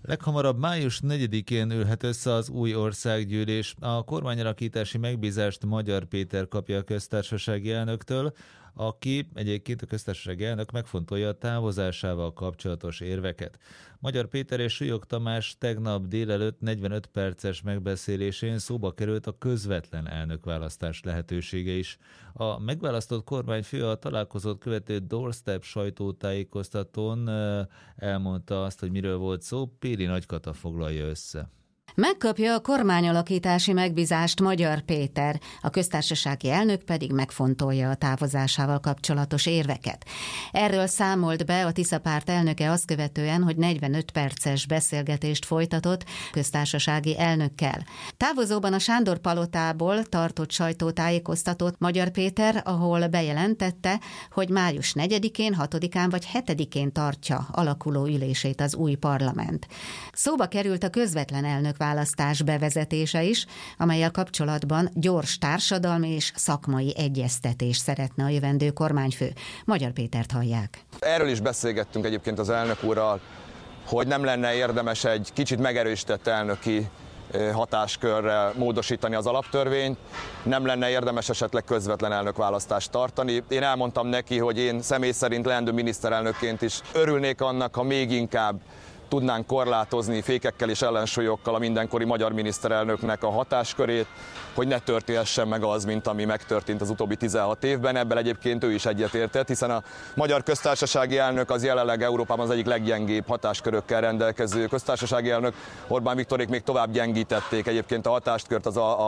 Leghamarabb május 4-én ülhet össze az új országgyűlés. A kormányalakítási megbízást Magyar Péter kapja a köztársasági elnöktől, aki egyébként a köztársasági elnök megfontolja a távozásával kapcsolatos érveket. Magyar Péter és Súlyog Tamás tegnap délelőtt 45 perces megbeszélésén szóba került a közvetlen elnökválasztás lehetősége is. A megválasztott kormányfő a találkozót követő doorstep sajtótájékoztatón elmondta azt, hogy miről volt szó. Péli Nagykata foglalja össze. Megkapja a kormányalakítási megbízást Magyar Péter, a köztársasági elnök pedig megfontolja a távozásával kapcsolatos érveket. Erről számolt be a Tisza párt elnöke azt követően, hogy 45 perces beszélgetést folytatott köztársasági elnökkel. Távozóban a Sándor palotából tartott sajtótájékoztatót Magyar Péter, ahol bejelentette, hogy május 4-én, 6-án vagy 7-én tartja alakuló ülését az új parlament. Szóba került a közvetlen elnökválasztás bevezetése is, amellyel kapcsolatban gyors társadalmi és szakmai egyeztetést szeretne a jövendő kormányfő. Magyar Pétert hallják. Erről is beszélgettünk egyébként az elnök úrral, hogy nem lenne érdemes egy kicsit megerősített elnöki hatáskörrel módosítani az alaptörvényt, nem lenne érdemes esetleg közvetlen elnökválasztást tartani. Én elmondtam neki, hogy én személy szerint leendő miniszterelnökként is örülnék annak, ha még inkább tudnánk korlátozni fékekkel és ellensúlyokkal a mindenkori magyar miniszterelnöknek a hatáskörét, hogy ne történhessen meg az, mint ami megtörtént az utóbbi 16 évben. Ebből egyébként ő is egyetértett, hiszen a magyar köztársasági elnök az jelenleg Európában az egyik leggyengébb hatáskörökkel rendelkező köztársasági elnök. Orbán Viktorék még tovább gyengítették egyébként a hatáskört,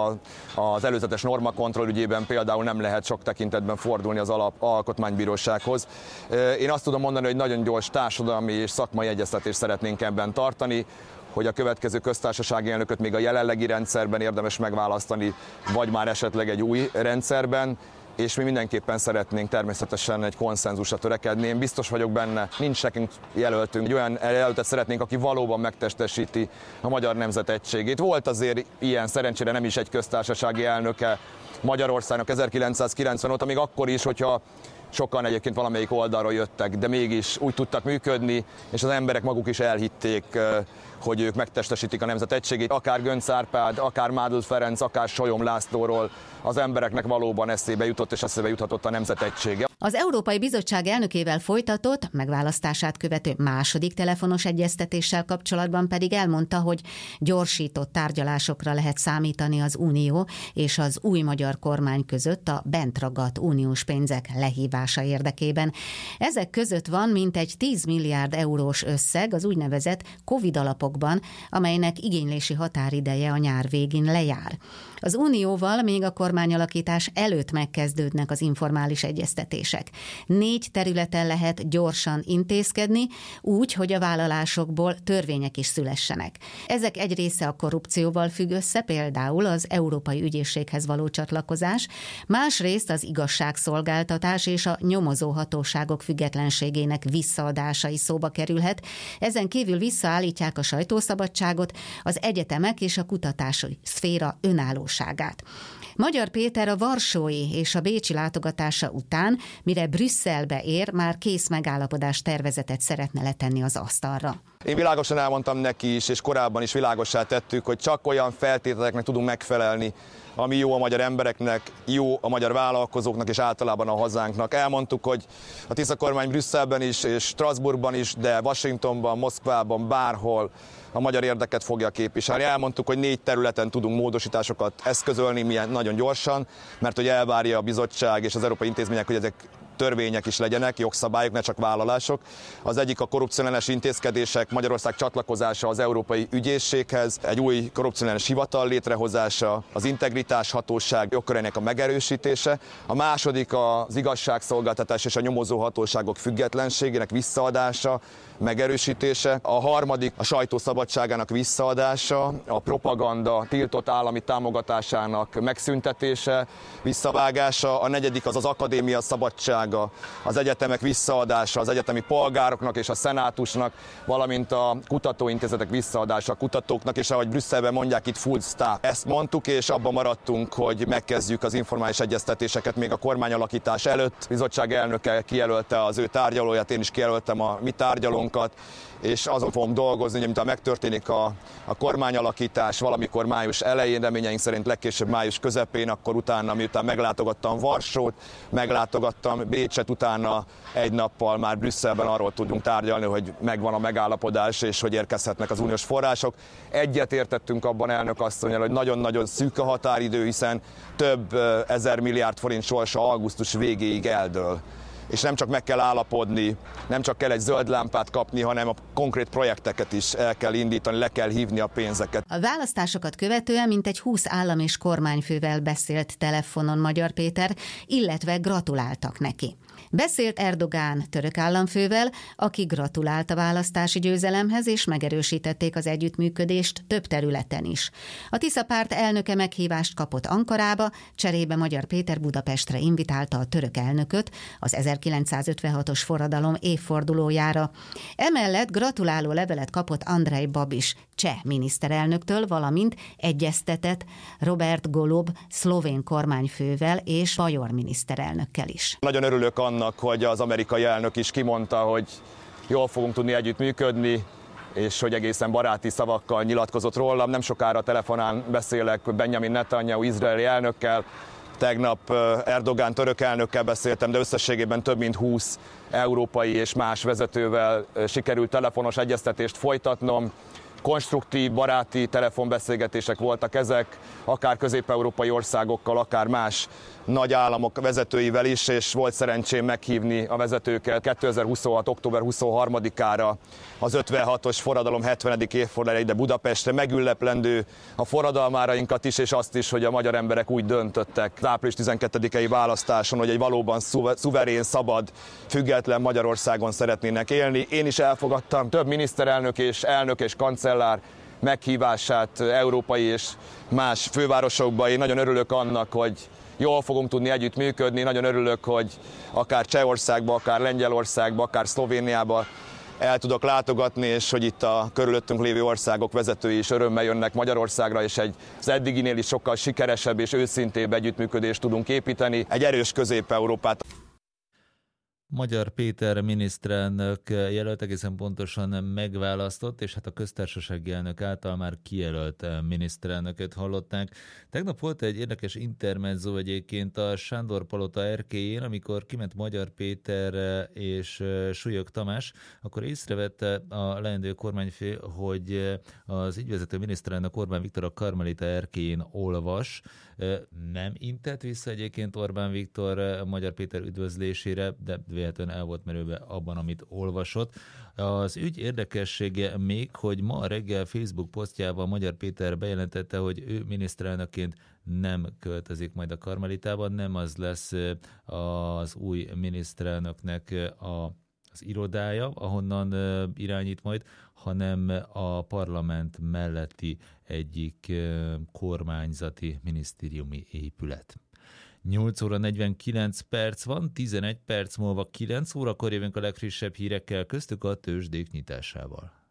az előzetes normakontroll ügyében például nem lehet sok tekintetben fordulni az alkotmánybírósághoz. Én azt tudom mondani, hogy nagyon gyors társadalmi és szakmai egyeztetést szeretnénk ebben tartani, hogy a következő köztársasági elnököt még a jelenlegi rendszerben érdemes megválasztani, vagy már esetleg egy új rendszerben, és mi mindenképpen szeretnénk természetesen egy konszenzusra törekedni. Én biztos vagyok benne, nincs nekünk jelöltünk, egy olyan jelöltet szeretnénk, aki valóban megtestesíti a magyar nemzet egységét. Volt azért ilyen, szerencsére nem is egy köztársasági elnöke Magyarországnak 1990 óta, még akkor is, hogyha sokan egyébként valamelyik oldalról jöttek, de mégis úgy tudtak működni, és az emberek maguk is elhitték, hogy ők megtestesítik a nemzet egységét. Akár Göncz Árpád, akár Mádl Ferenc, akár Solyom Lászlóról az embereknek valóban eszébe jutott, és eszébe juthatott a nemzet egysége. Az Európai Bizottság elnökével folytatott, megválasztását követő második telefonos egyeztetéssel kapcsolatban pedig elmondta, hogy gyorsított tárgyalásokra lehet számítani az Unió és az új magyar kormány között a bent ragadt uniós pénzek lehívása érdekében. Ezek között van mintegy 10 milliárd eurós összeg az úgynevezett Covid alapokban, amelynek igénylési határideje a nyár végén lejár. Az Unióval még a kormányalakítás előtt megkezdődnek az informális egyeztetések. 4 területen lehet gyorsan intézkedni, úgy, hogy a vállalásokból törvények is szülessenek. Ezek egy része a korrupcióval függ össze, például az Európai Ügyészséghez való csatlakozás, másrészt az igazságszolgáltatás és a nyomozó hatóságok függetlenségének visszaadása is szóba kerülhet. Ezen kívül visszaállítják a sajtószabadságot, az egyetemek és a kutatási szféra önállóságát. Magyar Péter a varsói és a bécsi látogatása után, mire Brüsszelbe ér, már kész megállapodás tervezetet szeretne letenni az asztalra. Én világosan elmondtam neki is, és korábban is világossá tettük, hogy csak olyan feltételeknek tudunk megfelelni, ami jó a magyar embereknek, jó a magyar vállalkozóknak és általában a hazánknak. Elmondtuk, hogy a Tisza kormány Brüsszelben is és Strasbourgban is, de Washingtonban, Moszkvában, bárhol a magyar érdeket fogja képviselni. Elmondtuk, hogy 4 területen tudunk módosításokat eszközölni, milyen nagyon gyorsan, mert hogy elvárja a bizottság és az európai intézmények, hogy ezek törvények is legyenek, jogszabályok, ne csak vállalások. Az egyik a korrupcióellenes intézkedések, Magyarország csatlakozása az Európai Ügyészséghez, egy új korrupcióellenes hivatal létrehozása, az integritás hatóság jogkörének a megerősítése. A második az igazságszolgáltatás és a nyomozó hatóságok függetlenségének visszaadása, megerősítése. A harmadik a sajtószabadságának visszaadása, a propaganda tiltott állami támogatásának megszüntetése, visszavágása. A negyedik az akadémia szabadság biztonsága, az egyetemek visszaadása az egyetemi polgároknak és a szenátusnak, valamint a kutatóintézetek visszaadása a kutatóknak, és ahogy Brüsszelben mondják, itt full stop. Ezt mondtuk, és abban maradtunk, hogy megkezdjük az informális egyeztetéseket még a kormányalakítás előtt. A bizottság elnöke kijelölte az ő tárgyalóját, én is kijelöltem a mi tárgyalónkat, és azon fogom dolgozni, hogy mintha megtörténik a kormányalakítás valamikor május elején, reményeink szerint legkésőbb május közepén, akkor utána, miután meglátogattam Varsót, meglátogattam Bécset, utána egy nappal már Brüsszelben arról tudunk tárgyalni, hogy megvan a megállapodás, és hogy érkezhetnek az uniós források. Egyet értettünk abban, elnök asszonnyal, hogy nagyon-nagyon szűk a határidő, hiszen több ezer milliárd forint sorsa augusztus végéig eldől. És nem csak meg kell állapodni, nem csak kell egy zöld lámpát kapni, hanem a konkrét projekteket is el kell indítani, le kell hívni a pénzeket. A választásokat követően mintegy 20 állam és kormányfővel beszélt telefonon Magyar Péter, illetve gratuláltak neki. Beszélt Erdogán török államfővel, aki gratulált a választási győzelemhez, és megerősítették az együttműködést több területen is. A Tisza párt elnöke meghívást kapott Ankarába, cserébe Magyar Péter Budapestre invitálta a török elnököt az 1956-os forradalom évfordulójára. Emellett gratuláló levelet kapott Andrej Babis cseh miniszterelnöktől, valamint egyeztetett Robert Golob szlovén kormányfővel és Bajor miniszterelnökkel is. Nagyon örülök annak, hogy az amerikai elnök is kimondta, hogy jól fogunk tudni együttműködni, és hogy egészen baráti szavakkal nyilatkozott rólam. Nem sokára telefonán beszélek Benjamin Netanyahu izraeli elnökkel, tegnap Erdogán török elnökkel beszéltem, de összességében több mint 20 európai és más vezetővel sikerült telefonos egyeztetést folytatnom. Konstruktív, baráti telefonbeszélgetések voltak ezek, akár közép-európai országokkal, akár más nagy államok vezetőivel is, és volt szerencsém meghívni a vezetőket 2026. október 23-ára az 56-os forradalom 70. évfordulójára ide Budapestre, megünneplendő a forradalmárainkat is, és azt is, hogy a magyar emberek úgy döntöttek az április 12-i választáson, hogy egy valóban szuverén, szabad, független Magyarországon szeretnének élni. Én is elfogadtam több miniszterelnök és elnök és kancellár meghívását európai és más fővárosokba. Én nagyon örülök annak, hogy jól fogunk tudni együttműködni, nagyon örülök, hogy akár Csehországba, akár Lengyelországba, akár Szlovéniába el tudok látogatni, és hogy itt a körülöttünk lévő országok vezetői is örömmel jönnek Magyarországra, és az eddiginél is sokkal sikeresebb és őszintébb együttműködést tudunk építeni, egy erős Közép-Európát. Magyar Péter miniszterelnök jelölt, egészen pontosan megválasztott, és hát a köztársasági elnök által már kijelölt miniszterelnököt hallották. Tegnap volt egy érdekes intermezzo egyébként a Sándor Palota erkélyén, amikor kiment Magyar Péter és Súlyog Tamás, akkor észrevette a leendő kormányfő, hogy az ügyvezető miniszterelnök Orbán Viktor a Karmelita erkélyén olvas. Nem intett vissza egyébként Orbán Viktor Magyar Péter üdvözlésére, de véletlenül el volt merülve abban, amit olvasott. Az ügy érdekessége még, hogy ma reggel Facebook posztjában Magyar Péter bejelentette, hogy ő miniszterelnökként nem költözik majd a Karmelitában, nem az lesz az új miniszterelnöknek az irodája, ahonnan irányít majd, hanem a parlament melletti egyik kormányzati minisztériumi épület. 8 óra 49 perc van, 11 perc múlva 9 órakor jövünk a legfrissebb hírekkel, köztük a tőzsdék nyitásával.